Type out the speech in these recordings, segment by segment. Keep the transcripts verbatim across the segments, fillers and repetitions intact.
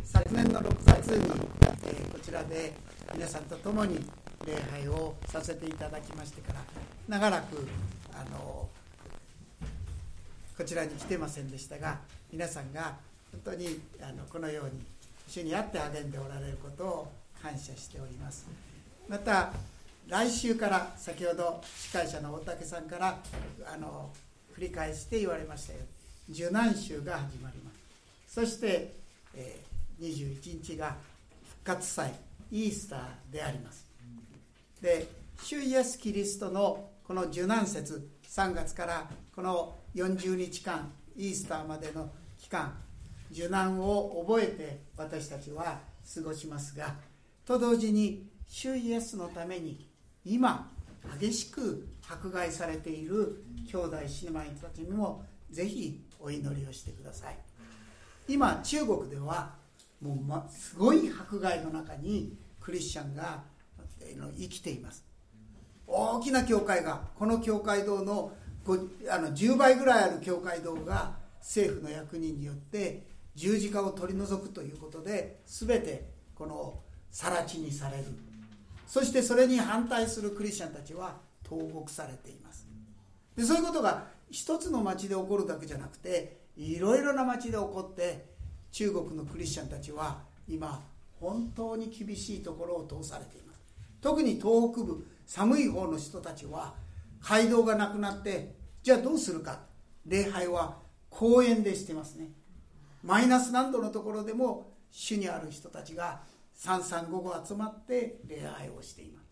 昨年のろくがつに、えー、こちらで皆さんと共に礼拝をさせていただきましてから長らくあのこちらに来てませんでしたが、皆さんが本当にあのこのように主にあって励んでおられることを感謝しております。また来週から先ほど司会者の大竹さんからあの繰り返して言われましたように受難週が始まります。そして、えー、にじゅういちにちが復活祭イースターであります。で、主イエスキリストのこの受難節、さんがつからこのよんじゅうにちかんイースターまでの期間、受難を覚えて私たちは過ごしますが、と同時に主イエスのために今激しく迫害されている兄弟姉妹たちにもぜひお祈りをしてください。今中国ではもう、ま、すごい迫害の中にクリスチャンが生きています。大きな教会が、この教会堂のあのじゅうばいぐらいある教会堂が政府の役人によって十字架を取り除くということで全てこの更地にされる。そしてそれに反対するクリスチャンたちは投獄されています。で、そういうことが一つの町で起こるだけじゃなくていろいろな町で起こって、中国のクリスチャンたちは今本当に厳しいところを通されています。特に東北部寒い方の人たちは街道がなくなって、じゃあどうするか。礼拝は公園でしてますね。マイナス何度のところでも主にある人たちが三々五々集まって礼拝をしています。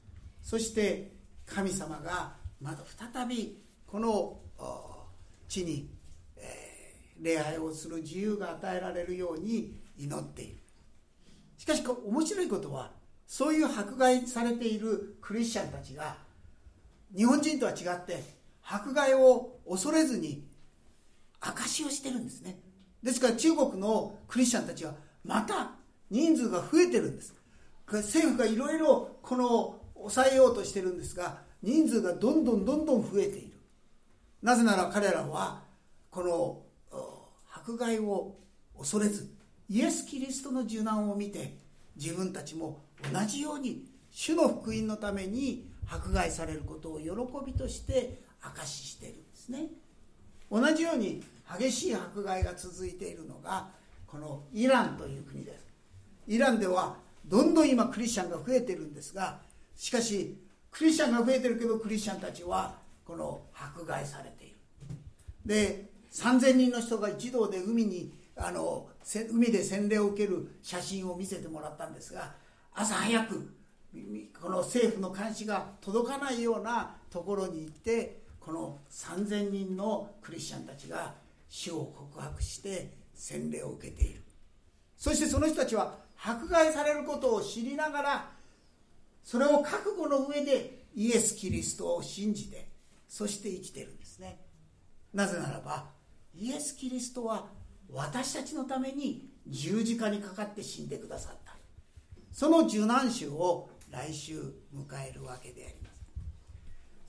そして神様がまた再びこの地に、えー、礼拝をする自由が与えられるように祈っている。しかし面白いことは、そういう迫害されているクリスチャンたちが日本人とは違って迫害を恐れずに証しをしてるんですね。ですから中国のクリスチャンたちはまた人数が増えてるんです。政府がいろいろこの抑えようとしてるんですが、人数がどんどんどんどん増えている。なぜなら彼らはこの迫害を恐れず、イエス・キリストの受難を見て自分たちも同じように主の福音のために迫害されることを喜びとして証ししているんですね。同じように激しい迫害が続いているのがこのイランという国です。イランではどんどん今クリスチャンが増えているんですが、しかしクリスチャンが増えてるけどクリスチャンたちはこの迫害されている。で、さんぜんにんの人が一同で海にあの海で洗礼を受ける写真を見せてもらったんですが、朝早くこの政府の監視が届かないようなところに行って、このさんぜんにんのクリスチャンたちが主を告白して洗礼を受けている。そしてその人たちは迫害されることを知りながら、それを覚悟の上でイエス・キリストを信じて、そして生きているんですね。なぜならばイエス・キリストは私たちのために十字架にかかって死んでくださった。その受難週を来週迎えるわけであります。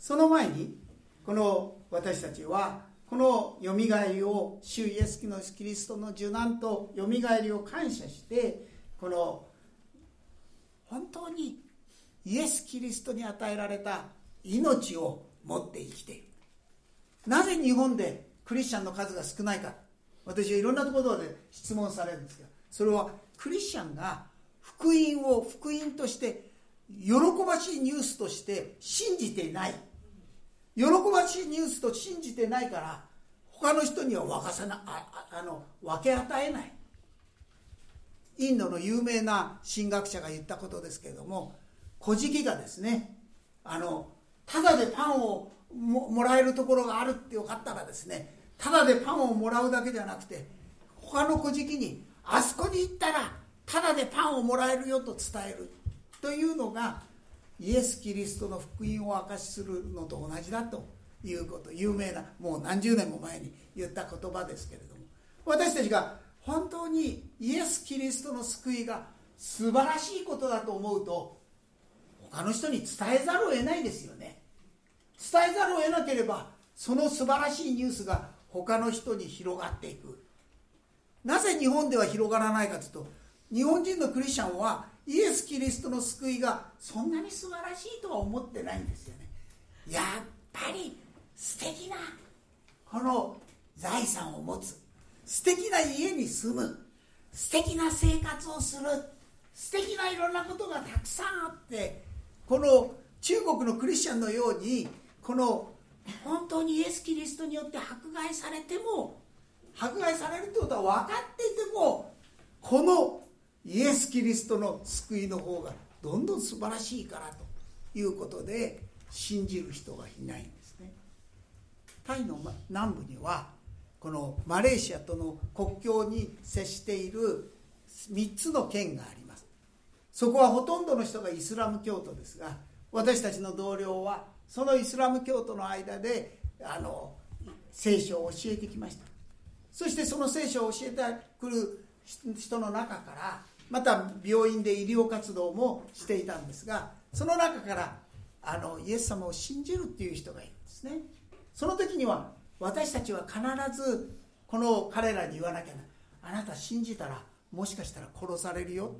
その前にこの私たちはこのよみがえりを、主イエスキリストの受難とよみがえりを感謝して、この本当にイエス・キリストに与えられた命を持って生きている。なぜ日本でクリスチャンの数が少ないか、私はいろんなところで質問されるんですが、それはクリスチャンが福音を福音として喜ばしいニュースとして信じていない。喜ばしいニュースと信じてないから他の人には分かさなああの分け与えない。インドの有名な神学者が言ったことですけれども、小じきがですね、あのただでパンを も, もらえるところがあるってよかったらですね、ただでパンをもらうだけじゃなくて、他の小じきにあそこに行ったらただでパンをもらえるよと伝えるというのがイエス・キリストの福音を証しするのと同じだということ、有名なもう何十年も前に言った言葉ですけれども、私たちが本当にイエス・キリストの救いが素晴らしいことだと思うと、他の人に伝えざるを得ないですよね。伝えざるを得なければその素晴らしいニュースが他の人に広がっていく。なぜ日本では広がらないかというと、 日本人のクリスチャンはイエス・キリストの救いがそんなに素晴らしいとは思ってないんですよね。やっぱり素敵なこの財産を持つ、素敵な家に住む、素敵な生活をする、素敵ないろんなことがたくさんあって、この中国のクリスチャンのようにこの本当にイエス・キリストによって迫害されても、迫害されるということは分かっていても、このイエス・キリストの救いの方がどんどん素晴らしいからということで信じる人がいないんですね。タイの南部にはこのマレーシアとの国境に接しているみっつの県があります。そこはほとんどの人がイスラム教徒ですが、私たちの同僚はそのイスラム教徒の間であの聖書を教えてきました。そしてその聖書を教えてくる人の中からまた病院で医療活動もしていたんですが、その中からあのイエス様を信じるっていう人がいるんですね。その時には私たちは必ずこの彼らに言わなきゃな、あなた信じたらもしかしたら殺されるよ、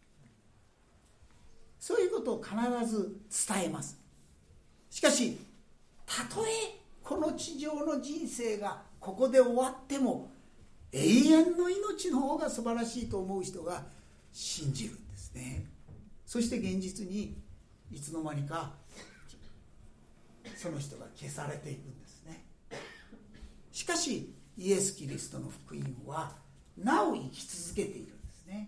そういうことを必ず伝えます。しかしたとえこの地上の人生がここで終わっても永遠の命の方が素晴らしいと思う人が信じるんですね。そして現実にいつの間にかその人が消されていくんですね。しかしイエス・キリストの福音はなお生き続けているんですね。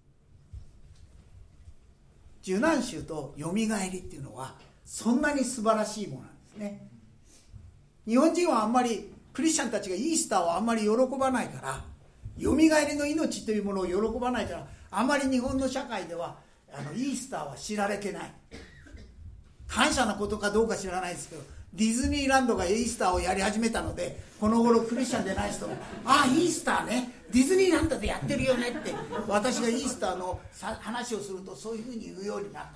受難衆とよみがえりっていうのはそんなに素晴らしいものなんですね。日本人はあんまりクリスチャンたちがイースターをあんまり喜ばないから、よみがえりの命というものを喜ばないから、あまり日本の社会ではあのイースターは知られてない。感謝なことかどうか知らないですけど、ディズニーランドがイースターをやり始めたので、この頃クリスチャンでない人もああイースターね、ディズニーランドでやってるよねって、私がイースターの話をするとそういうふうに言うようになった。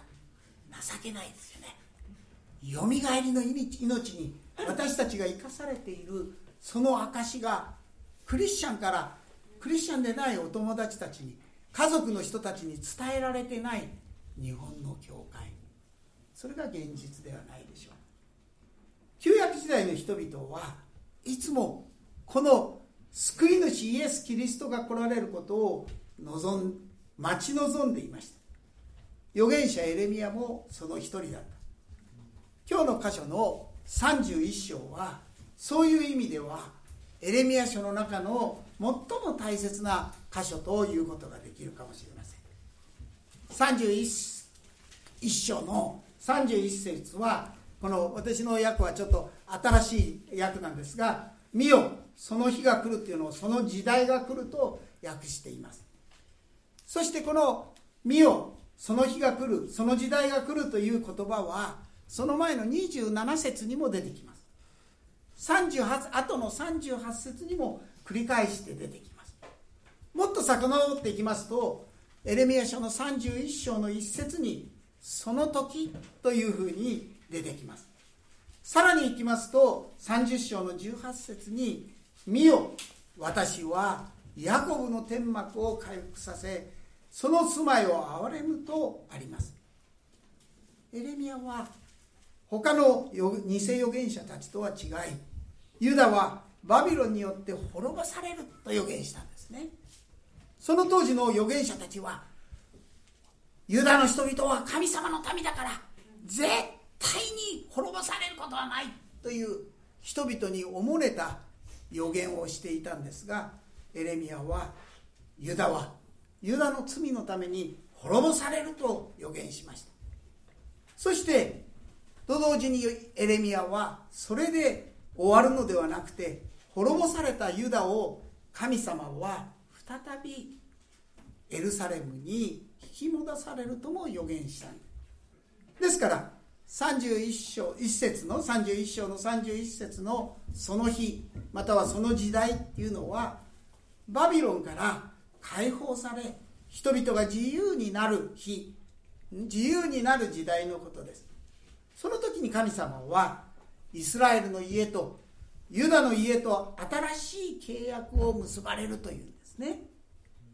情けないですよね。よみがえりの命に私たちが生かされているその証がクリスチャンからクリスチャンでないお友達たちに、家族の人たちに伝えられてない日本の教会、それが現実ではないでしょう。旧約時代の人々はいつもこの救い主イエス・キリストが来られることを望ん待ち望んでいました。預言者エレミヤもその一人だった。今日の箇所のさんじゅういっ章はそういう意味ではエレミヤ書の中の最も大切な箇所ということができるかもしれません。さんじゅういっ章のさんじゅういち節は、この私の訳はちょっと新しい訳なんですが、見よその日が来るっていうのをその時代が来ると訳しています。そしてこの見よその日が来る、その時代が来るという言葉はその前のにじゅうなな節にも出てきます。さんじゅうはち後のさんじゅうはち節にも繰り返して出てきます。もっと遡っていきますと、エレミヤ書のさんじゅういっ章のいち節にその時というふうに出てきます。さらに行きますとさんじゅう章のじゅうはち節に、見よ私はヤコブの天幕を回復させ、その住まいを憐れむとあります。エレミヤは他の偽預言者たちとは違い、ユダはバビロンによって滅ぼされると預言したんですね。その当時の預言者たちは、ユダの人々は神様の民だから絶対に滅ぼされることはないという人々におもねた預言をしていたんですが、エレミヤはユダはユダの罪のために滅ぼされると預言しました。そしてと同時にエレミヤはそれで終わるのではなくて、滅ぼされたユダを神様は再びエルサレムに引き戻されるとも預言したんですから、さんじゅういっ章いち節のさんじゅういっ章のさんじゅういち節のその日またはその時代っていうのは、バビロンから解放され人々が自由になる日、自由になる時代のことです。その時に神様はイスラエルの家とユダの家と新しい契約を結ばれるというんですね。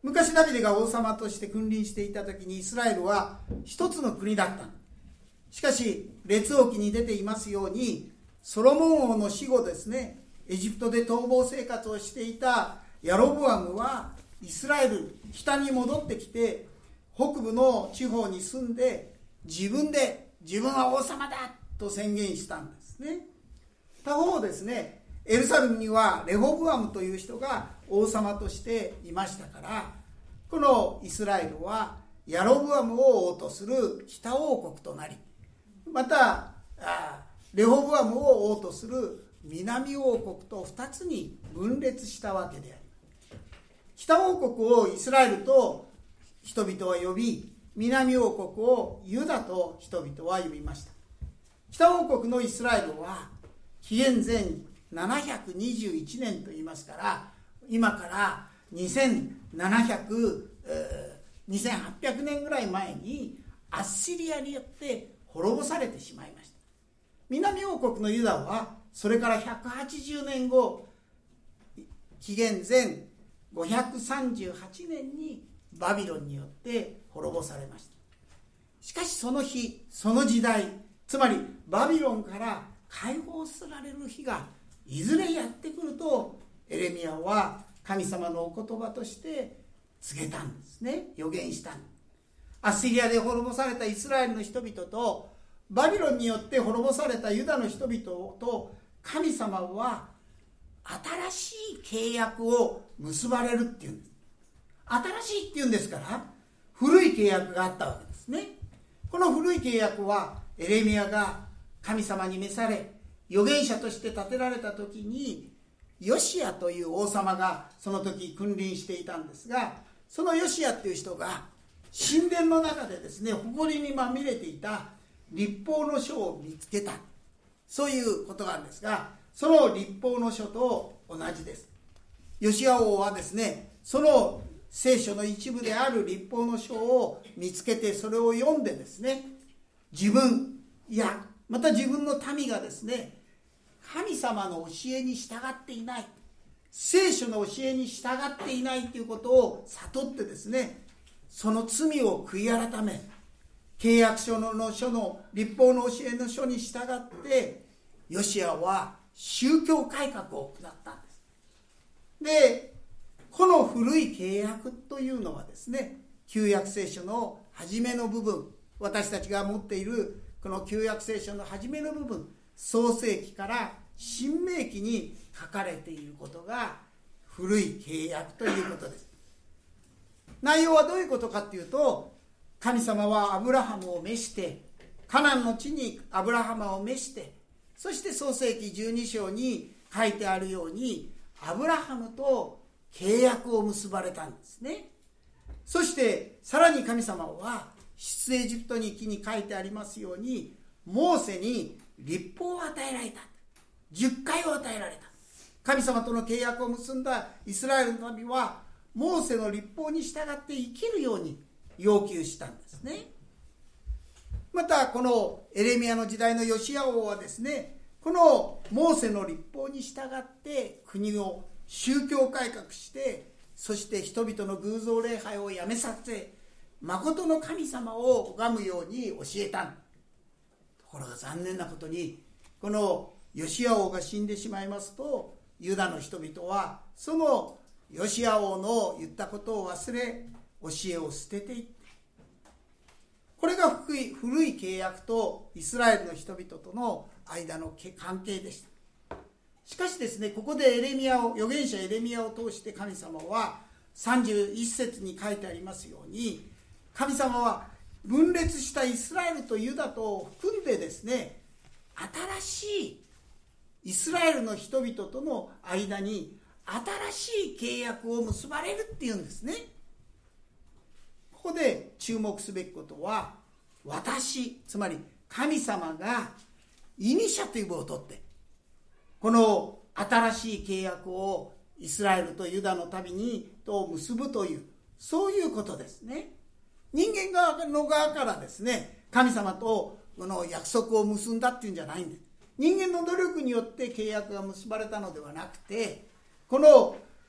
昔ダビデが王様として君臨していた時にイスラエルは一つの国だった。しかし列王記に出ていますように、ソロモン王の死後ですね、エジプトで逃亡生活をしていたヤロボアムはイスラエル北に戻ってきて、北部の地方に住んで自分で自分は王様だと宣言したんですね。他方ですね、エルサレムにはレホブアムという人が王様としていましたから、このイスラエルはヤロブアムを王とする北王国となり、またレホブアムを王とする南王国と二つに分裂したわけであります。北王国をイスラエルと人々は呼び、南王国をユダと人々は呼びました。北王国のイスラエルは紀元前ななひゃくにじゅういちねんと言いますから、今からにせんななひゃく、にせんはっぴゃくねんぐらい前にアッシリアによって滅ぼされてしまいました。南王国のユダはそれからひゃくはちじゅうねんご、紀元前ごひゃくさんじゅうはちねんにバビロンによって滅ぼされました。しかしその日、その時代、つまりバビロンから解放される日がいずれやってくると、エレミヤは神様のお言葉として告げたんですね。予言したんです。アッシリアで滅ぼされたイスラエルの人々とバビロンによって滅ぼされたユダの人々と神様は新しい契約を結ばれるっていうんです。新しいっていうんですから古い契約があったわけですね。この古い契約はエレミヤが神様に召され預言者として立てられた時に、ヨシアという王様がその時君臨していたんですが、そのヨシアっていう人が神殿の中でですね、埃にまみれていた律法の書を見つけた、そういうことがあるんですが、その律法の書と同じです。ヨシア王はですね、その聖書の一部である律法の書を見つけて、それを読んでですね、自分やまた自分の民がですね、神様の教えに従っていない、聖書の教えに従っていないということを悟ってですね、その罪を悔い改め、契約書の書の律法の教えの書に従ってヨシアは宗教改革を行ったんです。で、この古い契約というのはですね、旧約聖書の初めの部分、私たちが持っているこの旧約聖書の初めの部分、創世記から新明記に書かれていることが古い契約ということです。内容はどういうことかというと、神様はアブラハムを召して、カナンの地にアブラハムを召して、そして創世記じゅうに章に書いてあるようにアブラハムと契約を結ばれたんですね。そしてさらに神様は出エジプトに記に書いてありますように、モーセに律法を与えられた、じゅっかいを与えられた。神様との契約を結んだイスラエルの民はモーセの律法に従って生きるように要求したんですね。またこのエレミヤの時代のヨシア王はですね、このモーセの律法に従って国を宗教改革して、そして人々の偶像礼拝をやめさせ、誠の神様を拝むように教えた。ところが残念なことに、このヨシア王が死んでしまいますと、ユダの人々はそのヨシア王の言ったことを忘れ、教えを捨てていって、これが古い古い契約とイスラエルの人々との間の関係でした。しかしですね、ここでエレミヤを預言者エレミヤを通して神様はさんじゅういっ節に書いてありますように、神様は分裂したイスラエルとユダと含んでですね、新しいイスラエルの人々との間に新しい契約を結ばれるっていうんですね。ここで注目すべきことは、私、つまり神様がイニシアティブを取ってこの新しい契約をイスラエルとユダの民にと結ぶという、そういうことですね。人間側の側からですね、神様とこの約束を結んだっていうんじゃないんです。人間の努力によって契約が結ばれたのではなくて、この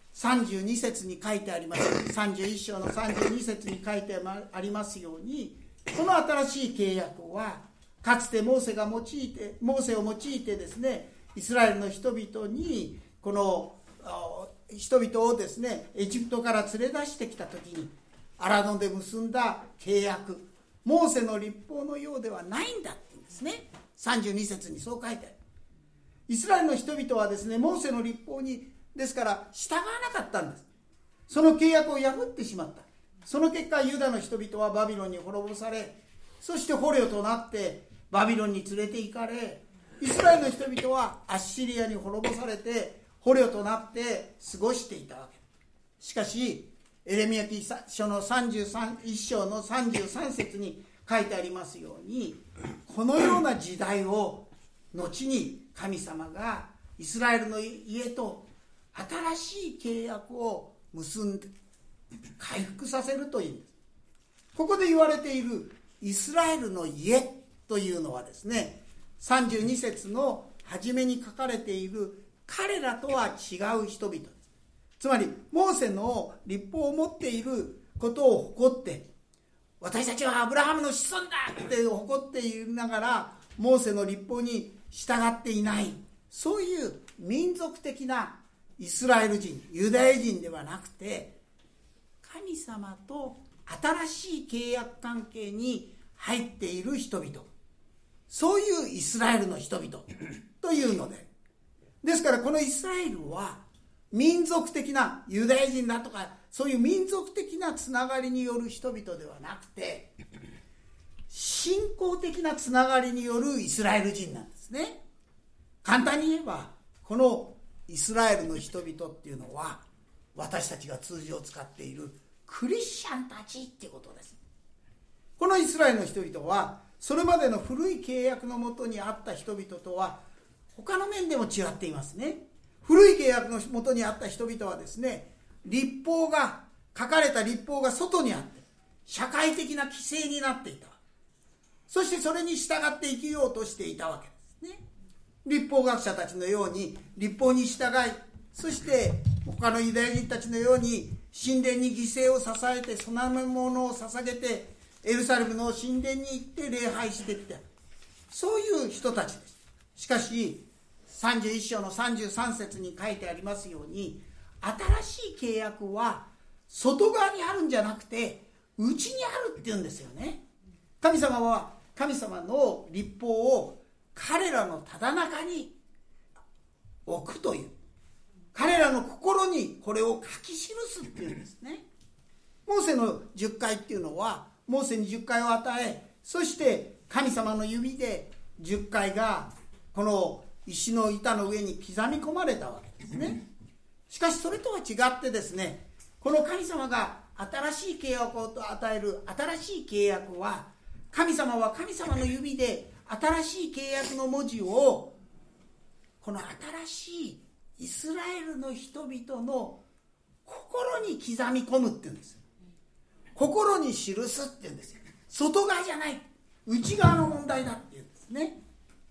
さんじゅうに節に書いてあります、さんじゅういっ章のさんじゅうに節に書いてありますように、この新しい契約はかつてモーセが用いてモーセを用いてですね、イスラエルの人々にこの人々をですねエジプトから連れ出してきた時に荒野で結んだ契約、モーセの律法のようではないんだって言うんですね。さんじゅうに節にそう書いてある。イスラエルの人々はですね、モーセの律法にですから従わなかったんです。その契約を破ってしまった。その結果、ユダの人々はバビロンに滅ぼされ、そして捕虜となってバビロンに連れて行かれ、イスラエルの人々はアッシリアに滅ぼされて捕虜となって過ごしていたわけ。しかしエレミヤ記書のさんじゅういっ章のさんじゅうさん節に書いてありますように、このような時代を後に神様がイスラエルの家と新しい契約を結んで回復させるというんです。ここで言われているイスラエルの家というのはですね、さんじゅうに節の初めに書かれている彼らとは違う人々です。つまりモーセの律法を持っていることを誇って、私たちはアブラハムの子孫だって誇っていながらモーセの律法に従っていない、そういう民族的なイスラエル人、ユダヤ人ではなくて、神様と新しい契約関係に入っている人々、そういうイスラエルの人々というので、ですからこのイスラエルは民族的なユダヤ人だとかそういう民族的なつながりによる人々ではなくて、信仰的なつながりによるイスラエル人なんですね。簡単に言えば、このイスラエルの人々っていうのは私たちが通常使っているクリスチャンたちっていうことです。このイスラエルの人々はそれまでの古い契約のもとにあった人々とは他の面でも違っていますね。古い契約のもとにあった人々はですね、律法が書かれた律法が外にあって社会的な規制になっていた。そしてそれに従って生きようとしていたわけですね。律法学者たちのように律法に従い、そして他のユダヤ人たちのように神殿に犠牲を捧えて供え物を捧げてエルサレムの神殿に行って礼拝してきた、そういう人たちです。しかしさんじゅういっ章のさんじゅうさん節に書いてありますように、新しい契約は外側にあるんじゃなくて内にあるって言うんですよね。神様は神様の律法を彼らのただ中に置くという、彼らの心にこれを書き記すっていうんですね。モーセの十戒っていうのは、モーセに十戒を与え、そして神様の指で十戒がこの石の板の上に刻み込まれたわけですね。しかしそれとは違ってですね、この神様が新しい契約を与える新しい契約は、神様は神様の指で新しい契約の文字をこの新しいイスラエルの人々の心に刻み込むっていうんです。心に記すっていうんですよ。外側じゃない、内側の問題だっていうんですね。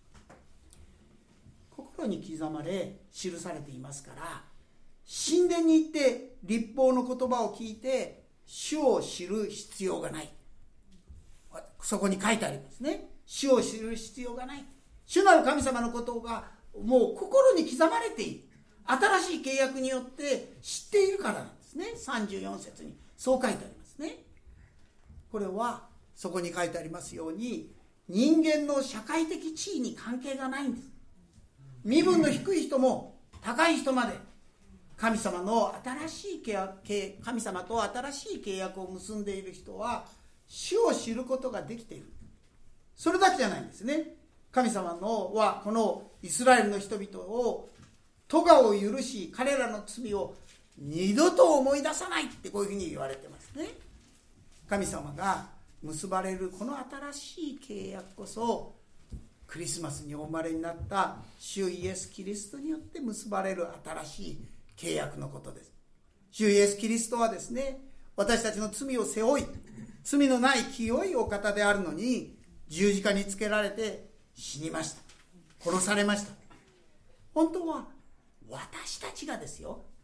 心に刻まれ記されていますから、神殿に行って律法の言葉を聞いて主を知る必要がない。そこに書いてありますね。主を知る必要がない。主なる神様のことがもう心に刻まれている。新しい契約によって知っているからなんですね。さんじゅうよん節にそう書いてありますね。これはそこに書いてありますように、人間の社会的地位に関係がないんです。身分の低い人も高い人まで神様の新しい契約、神様と新しい契約を結んでいる人は主を知ることができている。それだけじゃないんですね。神様のはこのイスラエルの人々を咎を許し、彼らの罪を二度と思い出さないってこういうふうに言われてますね。神様が結ばれるこの新しい契約こそ、クリスマスにお生まれになった主イエスキリストによって結ばれる新しい契約のことです。主イエスキリストはですね、私たちの罪を背負い、罪のない清いお方であるのに十字架につけられて死にました。殺されました。本当は私たちがですよ、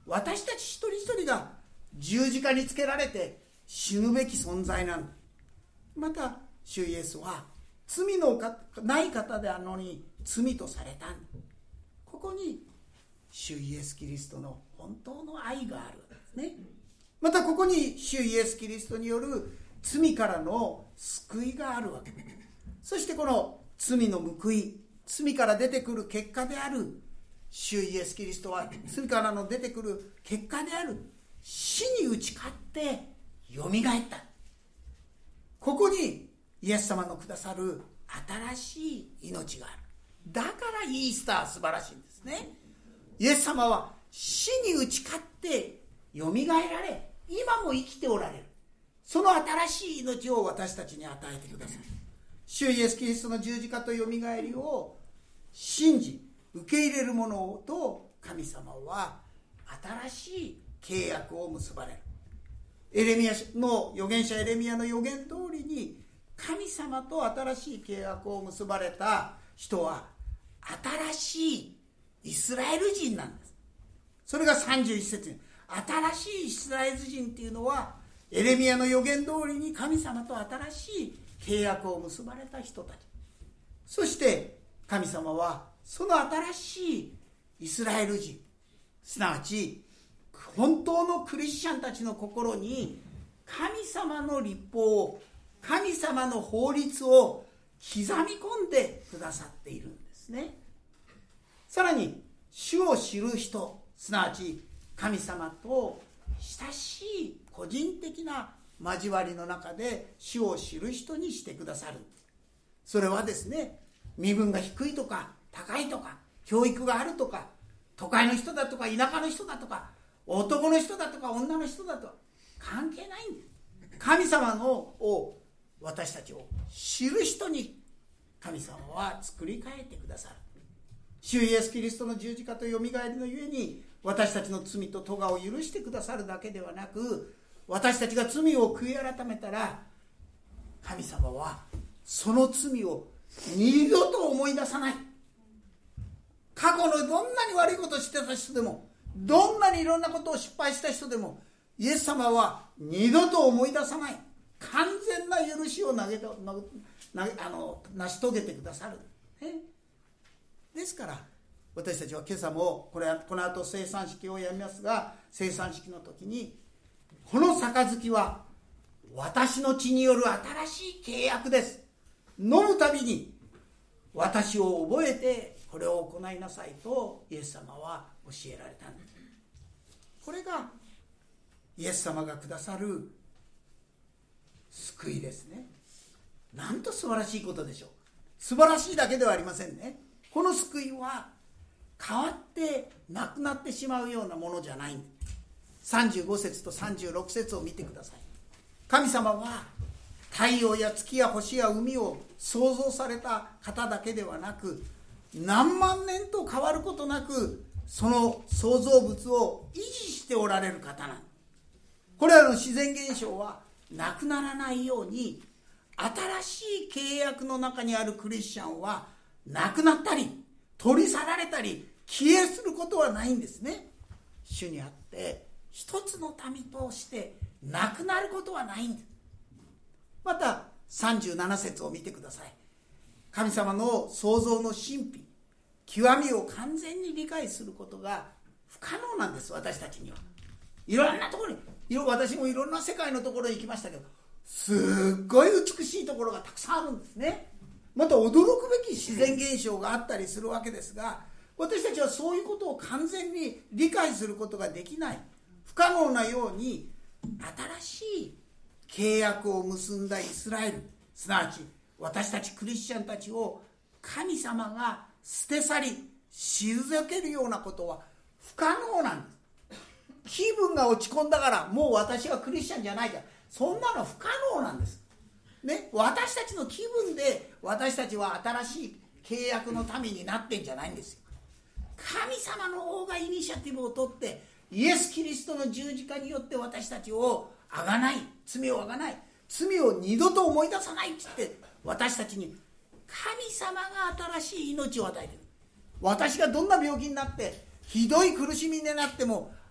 私たち一人一人が十字架につけられて死ぬべき存在なんだ。また主イエスは罪のない方であるのに罪とされたんだ。ここに主イエスキリストの本当の愛があるわけですね。またここに主イエスキリストによる罪からの救いがあるわけです。そしてこの罪の報い、罪から出てくる結果である主イエスキリストは罪からの出てくる結果である死に打ち勝ってよみがえった。ここにイエス様のくださる新しい命がある。だからイースターは素晴らしいんですね。イエス様は死に打ち勝ってよみがえられ、今も生きておられる。その新しい命を私たちに与えてください。主イエスキリストの十字架とよみがえりを信じ受け入れる者と神様は新しい契約を結ばれる。エレミヤの預言者エレミヤの預言通りに神様と新しい契約を結ばれた人は新しいイスラエル人なんです。それがさんじゅういち節に、新しいイスラエル人っていうのはエレミヤの預言通りに神様と新しい契約を結ばれた人たち。そして神様はその新しいイスラエル人、すなわち本当のクリスチャンたちの心に神様の律法を、神様の法律を刻み込んでくださっているんですね。さらに主を知る人、すなわち神様と親しい個人的な交わりの中で主を知る人にしてくださる。それはですね、身分が低いとか高いとか、教育があるとか、都会の人だとか田舎の人だとか、男の人だとか女の人だとか関係ないんです。神様のを私たちを知る人に神様は作り変えてくださる。主イエスキリストの十字架とよみがえりのゆえに私たちの罪と咎を許してくださるだけではなく、私たちが罪を悔い改めたら神様はその罪を二度と思い出さない。過去のどんなに悪いことをしてた人でも、どんなにいろんなことを失敗した人でも、イエス様は二度と思い出さない。完全な許しを投げた投げあの成し遂げてくださる、ね、ですから私たちは今朝もこれはこの後聖餐式をやりますが、聖餐式の時にこの杯は私の血による新しい契約です、飲むたびに私を覚えてこれを行いなさいとイエス様は教えられたんです。これがイエス様がくださる救いですね。なんと素晴らしいことでしょう。素晴らしいだけではありませんね。この救いは変わってなくなってしまうようなものじゃないんです。さんじゅうご節とさんじゅうろく節を見てください。神様は太陽や月や星や海を創造された方だけではなく、何万年と変わることなくその創造物を維持しておられる方なんです。これらの自然現象はなくならないように、新しい契約の中にあるクリスチャンはなくなったり取り去られたり消えすることはないんですね。主にあって一つの民としてなくなることはないんです。またさんじゅうなな節を見てください。神様の創造の神秘、極みを完全に理解することが不可能なんです。私たちにはいろんなところに、私もいろんな世界のところに行きましたけど、すっごい美しいところがたくさんあるんですね。また驚くべき自然現象があったりするわけですが、私たちはそういうことを完全に理解することができない、不可能なように新しい契約を結んだイスラエル、すなわち私たちクリスチャンたちを神様が捨て去り退けるようなことは不可能なんです。気分が落ち込んだからもう私はクリスチャンじゃないから、そんなの不可能なんです、ね、私たちの気分で私たちは新しい契約の民になってんじゃないんですよ。神様の方がイニシアティブを取ってイエス・キリストの十字架によって私たちをあがない、罪をあがない、罪を二度と思い出さないって言って私たちに神様が新しい命を与えている。私がどんな病気になってひどい苦しみになっても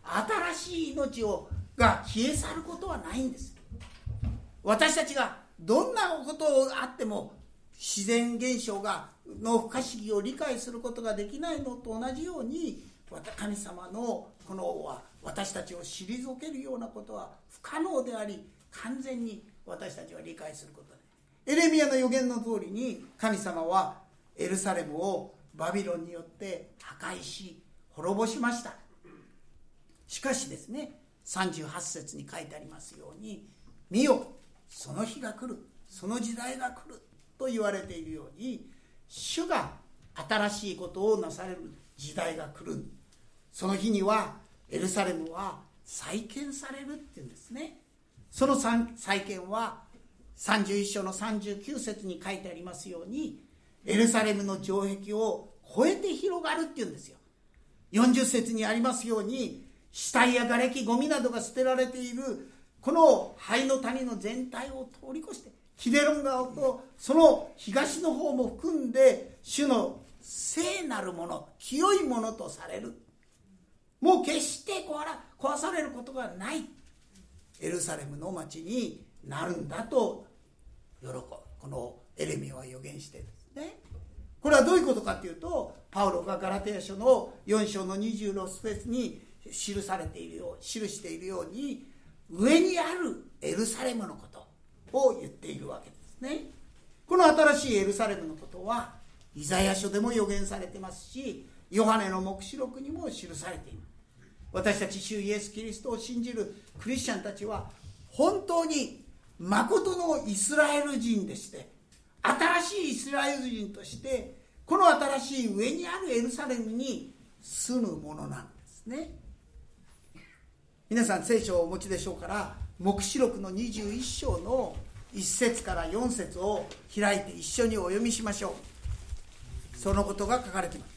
新しい命をが消え去ることはないんです。私たちがどんなことがあっても自然現象がの不可思議を理解することができないのと同じように、神様のこの私たちを退けるようなことは不可能であり、完全に私たちは理解することで、エレミヤの予言の通りに神様はエルサレムをバビロンによって破壊し滅ぼしました。しかしですね、さんじゅうはち節に書いてありますように、見よ、その日が来る、その時代が来ると言われているように、主が新しいことをなされる時代が来る。その日にはエルサレムは再建されるっていうんですね。その再建はさんじゅういっ章のさんじゅうきゅう節に書いてありますように、エルサレムの城壁を越えて広がるっていうんですよ。よんじゅう節にありますように、死体や瓦礫、ゴミなどが捨てられているこの灰の谷の全体を通り越して、キデロン川とその東の方も含んで、主の聖なるもの、清いものとされる。もう決して壊されることがないエルサレムの町になるんだと喜ぶ、このエレミヤは予言しているんですね。これはどういうことかというと、パウロがガラテヤ書のよん章のにじゅうろく節に記されているよう記しているように、上にあるエルサレムのことを言っているわけですね。この新しいエルサレムのことはイザヤ書でも予言されてますし、ヨハネの黙示録にも記されています。私たち主イエス・キリストを信じるクリスチャンたちは本当に誠のイスラエル人でして、新しいイスラエル人としてこの新しい上にあるエルサレムに住むものなんですね。皆さん聖書をお持ちでしょうから、黙示録のにじゅういっ章のいち節からよん節を開いて一緒にお読みしましょう。そのことが書かれています。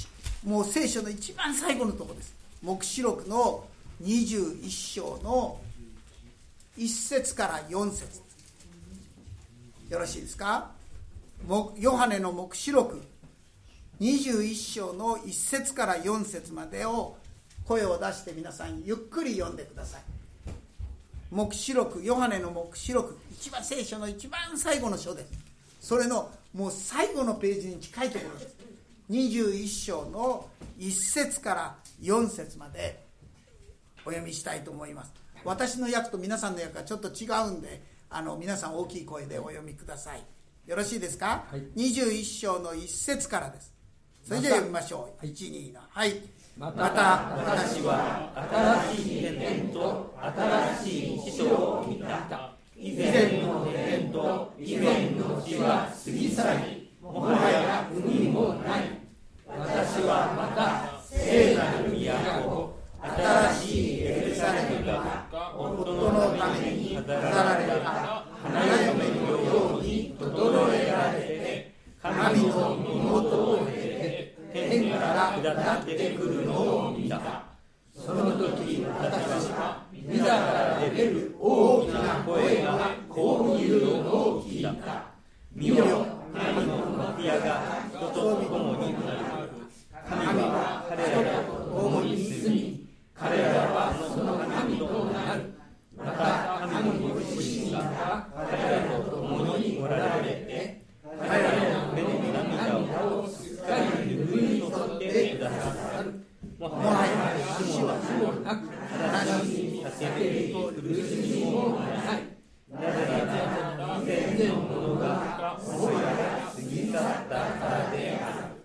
もう聖書の一番最後のところです。黙示録のにじゅういっ章のいち節からよん節、よろしいですか。ヨハネの黙示録にじゅういっ章のいち節からよん節までを声を出して皆さんゆっくり読んでください。黙示録、ヨハネの黙示録、一番聖書の一番最後の章です。それのもう最後のページに近いところです。にじゅういっ章のいち節からよん節までお読みしたいと思います。私の訳と皆さんの訳はちょっと違うんで、あの皆さん大きい声でお読みください。よろしいですか。はい、にじゅういっ章のいち節からです。それでは読みましょう。いち、にのはい。 また私は新しい天と新しい地上を見た。以前の天と以前の地は過ぎ去り、もはや海もない。私はまた聖なる都、新しいエルサレムが夫のために飾られた花嫁のように整えられて、神の身元を経て天から下ってくるのを見た。その時私は御座から出る大きな声がこういうのを聞いた。見よ、神の幕屋が人と共になる。神は彼らと共に住み、彼らはその神となる。また神ご自身が彼らと共におられて、彼らの目の涙をすっかり拭い取ってくださる。もはや死はなく、悲しみ、叫びと苦しみもない。なぜなら以前のものがもはや過ぎ去ったからである。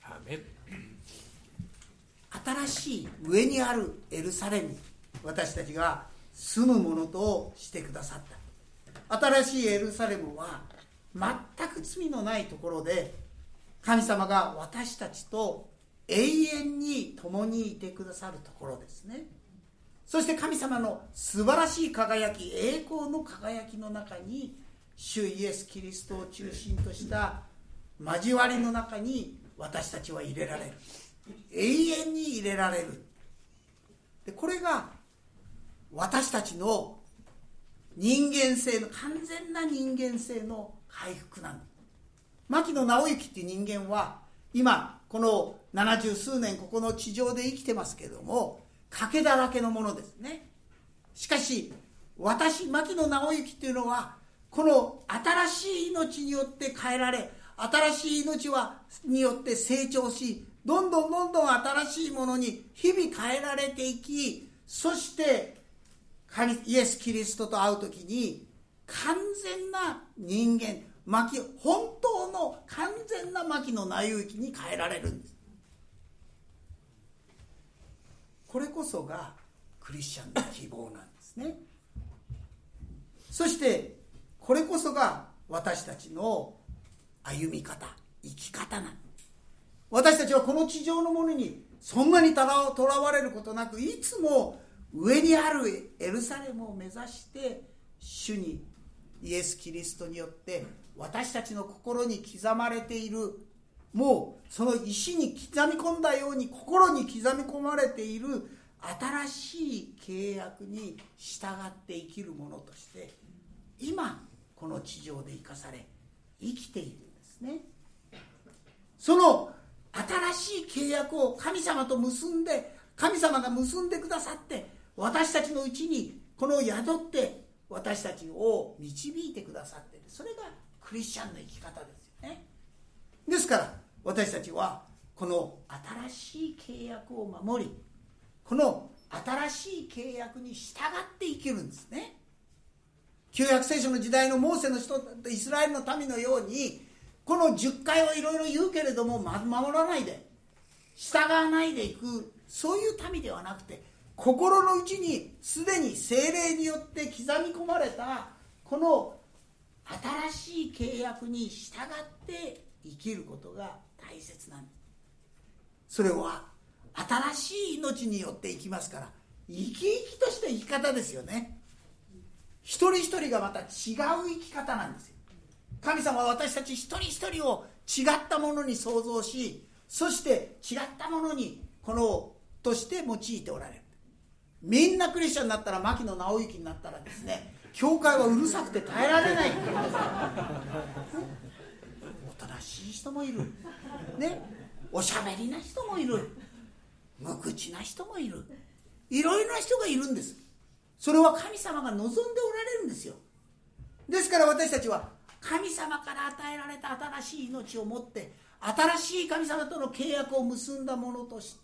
新しい上にあるエルサレム、私たちが住むものとしてくださった。新しいエルサレムは全く罪のないところで、神様が私たちと永遠に共にいてくださるところですね。そして神様の素晴らしい輝き、栄光の輝きの中に、主イエス・キリストを中心とした交わりの中に私たちは入れられる。永遠に入れられる。でこれが私たちの人間性の完全な人間性の回復なんです。牧野直之っていう人間は今このななじゅう数年ここの地上で生きてますけども、 賭けだらけのものですね。しかし私牧野直之っていうのは、この新しい命によって変えられ、新しい命はによって成長し、どんどんどんどん新しいものに日々変えられていき、そして神イエス・キリストと会うときに完全な人間、牧本当の完全な牧野直之に変えられるんです。これこそがクリスチャンの希望なんですね。そしてこれこそが私たちの歩み方、生き方なんです。私たちはこの地上のものにそんなにとらわれることなく、いつも上にあるエルサレムを目指して主にイエス・キリストによって私たちの心に刻まれている、もうその石に刻み込んだように心に刻み込まれている新しい契約に従って生きるものとして今この地上で生かされ生きているんですね。その新しい契約を神様と結んで、神様が結んでくださって私たちのうちにこの宿って私たちを導いてくださっている。それがクリスチャンの生き方ですよね。ですから私たちはこの新しい契約を守り、この新しい契約に従って生きるんですね。旧約聖書の時代のモーセの人とイスラエルの民のように、このじゅっかいはいろいろ言うけれども守らないで従わないでいく、そういう民ではなくて、心の内にすでに聖霊によって刻み込まれたこの新しい契約に従って生きることが大切なんです。それは新しい命によって生きますから、生き生きとした生き方ですよね。一人一人がまた違う生き方なんですよ。神様は私たち一人一人を違ったものに創造し、そして違ったものにこのとして用いておられる。みんなクリスチャンになったら、牧野直之になったらですね、教会はうるさくて耐えられないおとなしい人もいる、ね、おしゃべりな人もいる、無口な人もいる、いろいろな人がいるんです。それは神様が望んでおられるんですよ。ですから私たちは神様から与えられた新しい命を持って、新しい神様との契約を結んだものとして、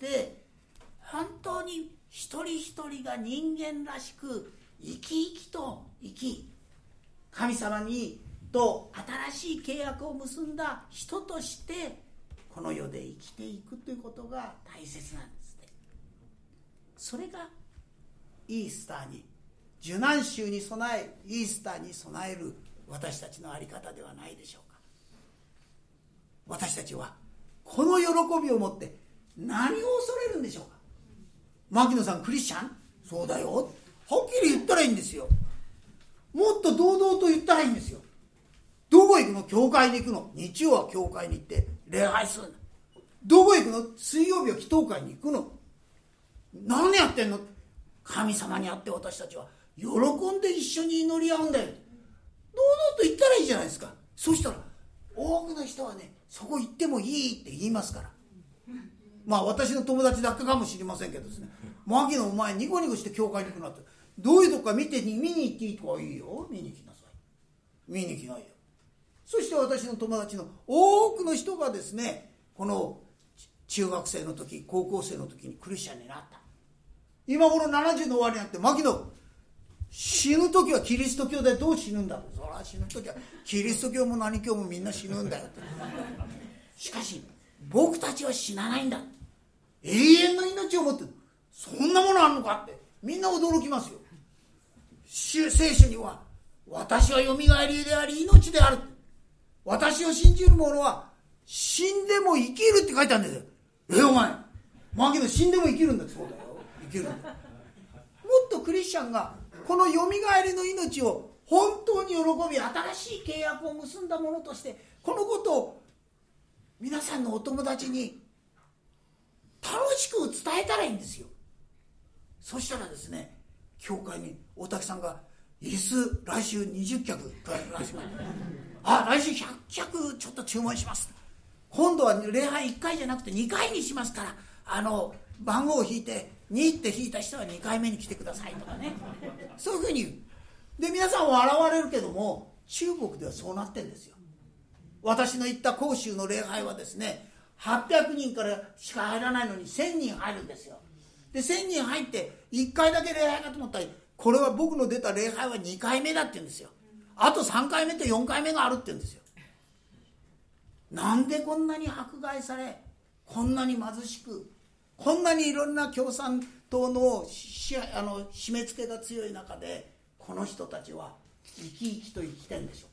本当に一人一人が人間らしく生き生きと生き、神様にと新しい契約を結んだ人としてこの世で生きていくということが大切なんですね。それがイースターに、受難週に備え、イースターに備える私たちの在り方ではないでしょうか。私たちはこの喜びを持って何を恐れるんでしょうか。牧野さんクリスチャン？そうだよ、はっきり言ったらいいんですよ。もっと堂々と言ったらいいんですよ。どこ行くの？教会に行くの。日曜は教会に行って礼拝するの。どこ行くの？水曜日は祈祷会に行くの。何やってんの？神様に会って私たちは喜んで一緒に祈り合うんだよ。堂々と言ったらいいじゃないですか。そしたら多くの人はね、そこ行ってもいいって言いますから。まあ私の友達だけかもしれませんけどですね、牧野お前ニコニコして教会に行くなって、どういうとこか見て見に行っていいとか、いいよ、見に行きなさい、見に行きないよ。そして私の友達の多くの人がですね、この中学生の時、高校生の時にクリスチャンになった。今頃ななじゅうの終わりになって、牧野死ぬ時はキリスト教でどう死ぬんだ。そら死ぬ時はキリスト教も何教もみんな死ぬんだよって。しかし僕たちは死なないんだ、永遠の命を持ってる。そんなものあるのかってみんな驚きますよ。聖書には私はよみがえりであり命である、私を信じる者は死んでも生きるって書いてあるんですよ。えお前牧野死んでも生きるんだって。そうだよ、生きるんだ。もっとクリスチャンがこのよみがえりの命を本当に喜び、新しい契約を結んだものとしてこのことを皆さんのお友達に楽しく伝えたらいいんですよ。そしたらですね、教会に大滝さんが椅子来週にじゅっきゃくあ、来週ひゃくきゃくちょっと注文します。今度は礼拝いっかいじゃなくてにかいにしますから、あの番号を引いてにって引いた人はにかいめに来てくださいとかね、そういうふうに言う。で皆さん笑われるけども、中国ではそうなってるんですよ。私の行った広州の礼拝はですね、はっぴゃくにんからしか入らないのにせんにん入るんですよ。でせんにん入っていっかいだけ礼拝かと思ったら、これは僕の出た礼拝はにかいめだって言うんですよ。あとさんかいめとよんかいめがあるって言うんですよ。なんでこんなに迫害され、こんなに貧しく、こんなにいろんな共産党のしあの締め付けが強い中で、この人たちは生き生きと生きてるんでしょ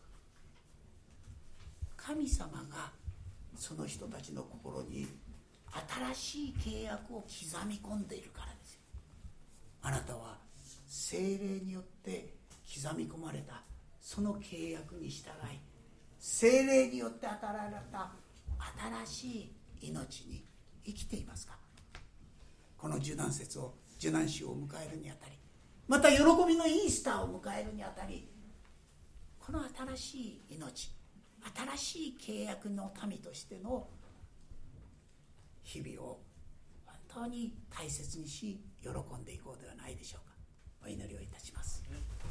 うか。神様がその人たちの心に新しい契約を刻み込んでいるからですよ。あなたは聖霊によって刻み込まれたその契約に従い、聖霊によって与えられた新しい命に生きていますか。この受難節を受難週を迎えるにあたり、また喜びのイースターを迎えるにあたり、この新しい命、新しい契約の民としての日々を本当に大切にし、喜んでいこうではないでしょうか。お祈りをいたします。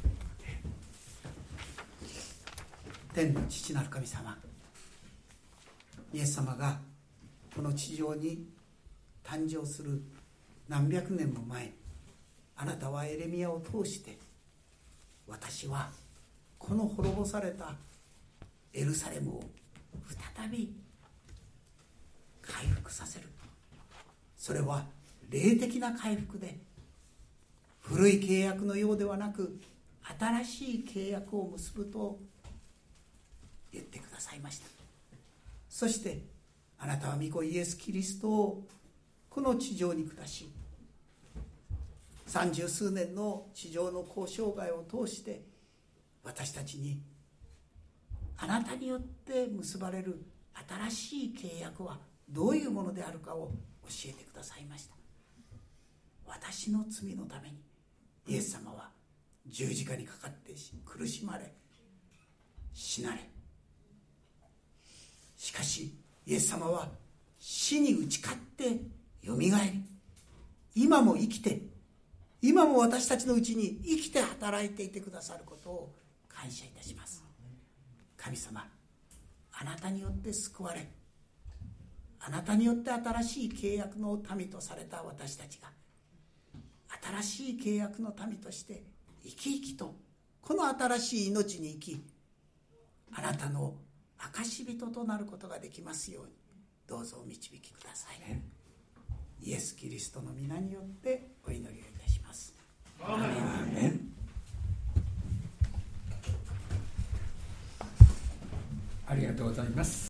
天の父なる神様、イエス様がこの地上に誕生する何百年も前、あなたはエレミヤを通して、私はこの滅ぼされたエルサレムを再び回復させる。それは霊的な回復で、古い契約のようではなく新しい契約を結ぶと言ってくださいました。そしてあなたは御子イエス・キリストをこの地上に下し、三十数年の地上の交渉外を通して私たちにあなたによって結ばれる新しい契約はどういうものであるかを教えてくださいました。私の罪のためにイエス様は十字架にかかって苦しまれ死なれ、しかしイエス様は死に打ち勝ってよみがえり、今も生きて、今も私たちのうちに生きて働いていてくださることを感謝いたします。神様、あなたによって救われ、あなたによって新しい契約の民とされた私たちが、新しい契約の民として生き生きとこの新しい命に生き、あなたの証人となることができますように、どうぞお導きください。イエス・キリストの皆によってお祈りをいたします。アーメン。 ありがとうございます。